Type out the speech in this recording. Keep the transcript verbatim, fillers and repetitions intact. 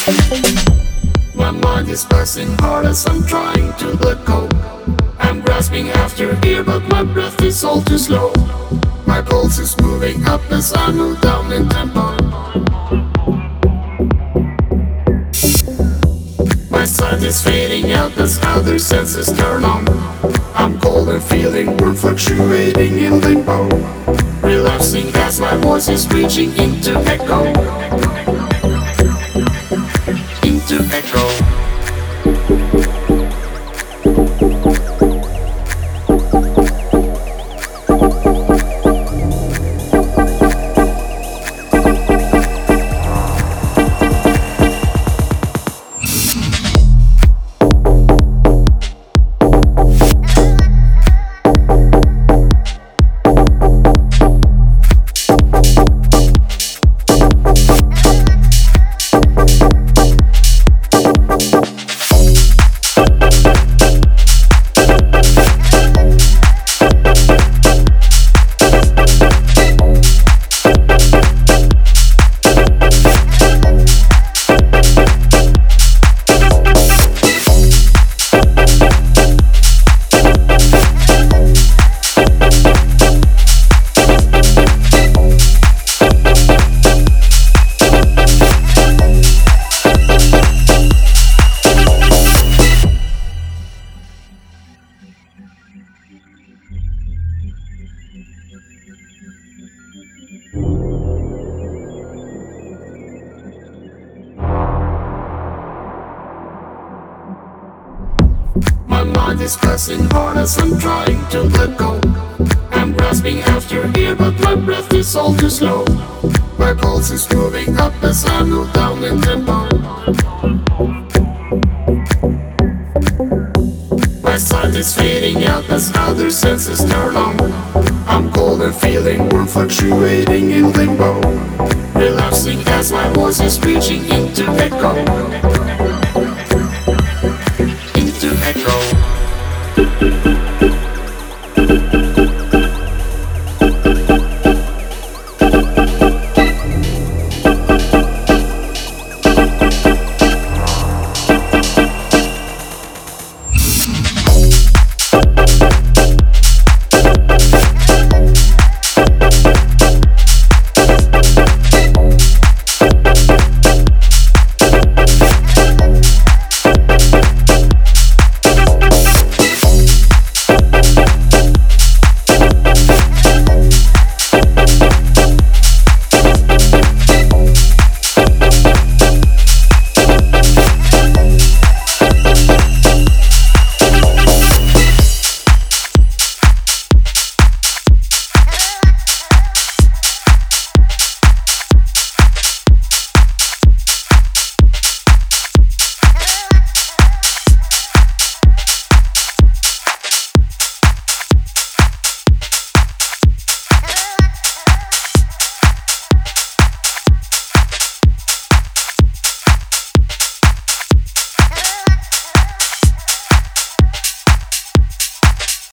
My mind is passing hard as I'm trying to let go. I'm grasping after air, but my breath is all too slow. My pulse is moving up as I move down in tempo. My sight is fading out as other senses turn on. I'm cold and feeling warm, fluctuating in limbo. Relapsing as my voice is reaching into echo. Into echo. My mind is pressing hard as I'm trying to let go. I'm grasping after air, but my breath is all too slow. My pulse is moving up as I move down in tempo. My sight is fading out as other senses turn on. I'm cold and feeling warm, fluctuating in limbo. Relapsing as my voice is reaching into echo.